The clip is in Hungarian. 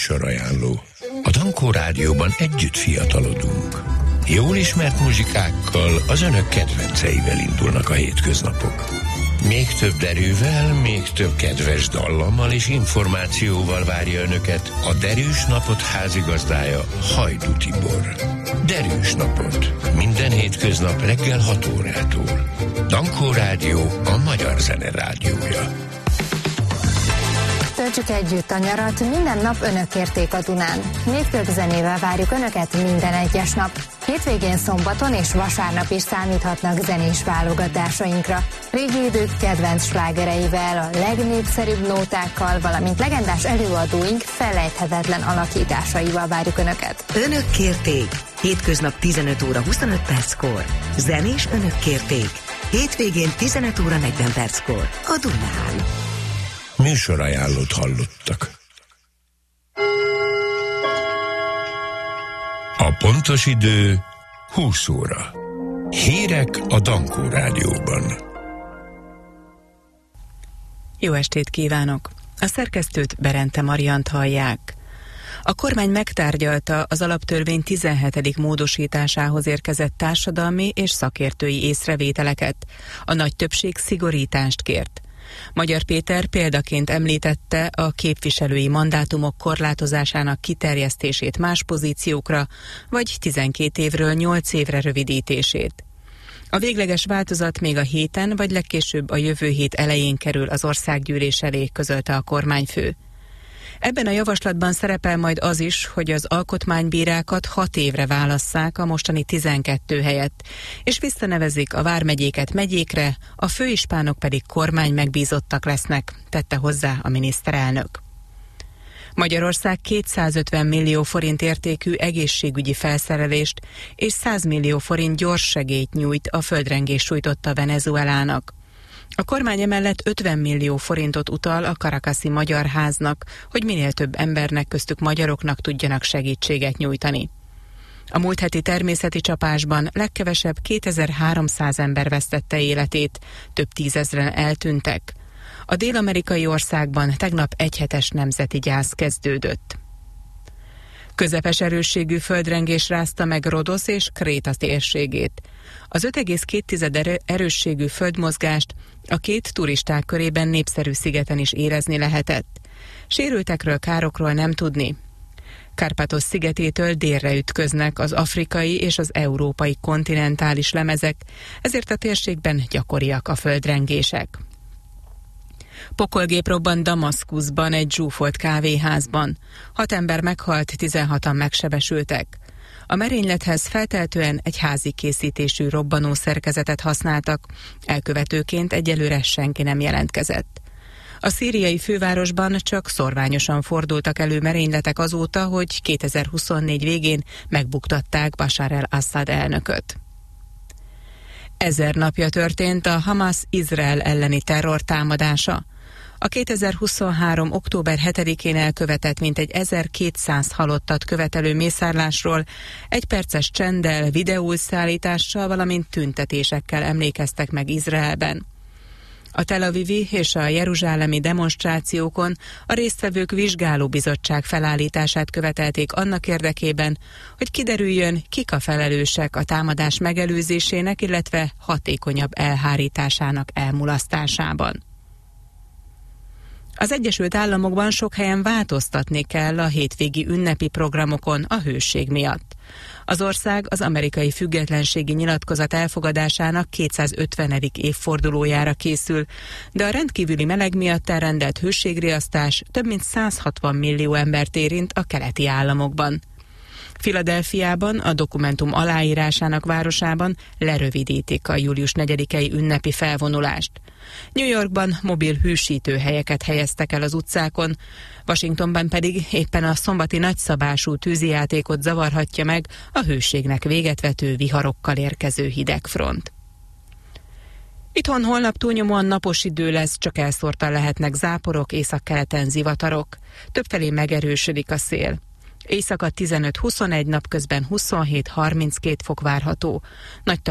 Műsorajánló. A Dankó Rádióban együtt fiatalodunk. Jól ismert muzsikákkal, az önök kedvenceivel indulnak a hétköznapok. Még több derűvel, még több kedves dallammal és információval várja önöket a Derűs Napot házigazdája, Hajdú Tibor. Derűs Napot. Minden hétköznap reggel 6 órától. Dankó Rádió, a magyar zene rádiója. Töltsük együtt a nyarat, minden nap önök érték a Dunán. Még több zenével várjuk önöket minden egyes nap. Hétvégén, szombaton és vasárnap is számíthatnak zenés válogatásainkra. Régi idők kedvenc slágereivel, a legnépszerűbb nótákkal, valamint legendás előadóink felejthetetlen alakításaival várjuk önöket. Önök kérték. Hétköznap 15 óra 25 perckor. Zenés önök kérték. Hétvégén 15 óra 40 perckor. A Dunán. Műsorajánlót hallottak. A pontos idő 20 óra. Hírek a Dankó Rádióban. Jó estét kívánok! A szerkesztőt, Berente Mariant hallják. A kormány megtárgyalta az alaptörvény 17. módosításához érkezett társadalmi és szakértői észrevételeket. A nagy többség szigorítást kért. Magyar Péter példaként említette a képviselői mandátumok korlátozásának kiterjesztését más pozíciókra, vagy 12 évről 8 évre rövidítését. A végleges változat még a héten, vagy legkésőbb a jövő hét elején kerül az országgyűlés elé, közölte a kormányfő. Ebben a javaslatban szerepel majd az is, hogy az alkotmánybírákat 6 évre válasszák a mostani 12 helyett, és visszanevezik a vármegyéket megyékre, a főispánok pedig kormány megbízottak lesznek, tette hozzá a miniszterelnök. Magyarország 250 millió forint értékű egészségügyi felszerelést és 100 millió forint gyors segélyt nyújt a földrengés sújtotta Venezuelának. A kormány emellett 50 millió forintot utal a Caracasi Magyar Háznak, hogy minél több embernek, köztük magyaroknak tudjanak segítséget nyújtani. A múlt heti természeti csapásban legkevesebb 2300 ember vesztette életét, több tízezren eltűntek. A dél-amerikai országban tegnap egyhetes nemzeti gyász kezdődött. Közepes erősségű földrengés rázta meg Rodosz és Kréta térségét. Az 5,2 erősségű földmozgást a két turisták körében népszerű szigeten is érezni lehetett. Sérültekről, károkról nem tudni. Karpathos szigetétől délre ütköznek az afrikai és az európai kontinentális lemezek, ezért a térségben gyakoriak a földrengések. Pokolgép robbant Damaszkuszban egy zsúfolt kávéházban. 6 ember meghalt, 16-an megsebesültek. A merénylethez feltehetően egy házi készítésű robbanó szerkezetet használtak, elkövetőként egyelőre senki nem jelentkezett. A szíriai fővárosban csak szorványosan fordultak elő merényletek azóta, hogy 2024 végén megbuktatták Bashar al-Assad elnököt. 1000 napja történt a Hamas Izrael elleni terrortámadása. A 2023. október 7-én elkövetett mintegy 1200 halottat követelő mészárlásról egy perces csenddel, videószállítással, valamint tüntetésekkel emlékeztek meg Izraelben. A Tel Avivi és a jeruzsálemi demonstrációkon a résztvevők vizsgálóbizottság felállítását követelték annak érdekében, hogy kiderüljön, kik a felelősek a támadás megelőzésének, illetve hatékonyabb elhárításának elmulasztásában. Az Egyesült Államokban sok helyen változtatni kell a hétvégi ünnepi programokon a hőség miatt. Az ország az amerikai függetlenségi nyilatkozat elfogadásának 250. évfordulójára készül, de a rendkívüli meleg miatt elrendelt hőségriasztás több mint 160 millió embert érint a keleti államokban. Philadelphiában, a dokumentum aláírásának városában lerövidítik a július 4-i ünnepi felvonulást. New Yorkban mobil hősítőhelyeket helyeztek el az utcákon, Washingtonban pedig éppen a szombati nagyszabású tűzijátékot zavarhatja meg a hőségnek véget vető viharokkal érkező hidegfront. Itthon holnap túlnyomóan napos idő lesz, csak elszórtan lehetnek záporok, északkeleten zivatarok. Többfelé megerősödik a szél. Éjszaka 15-21, napközben 27-32 fok várható. Nagy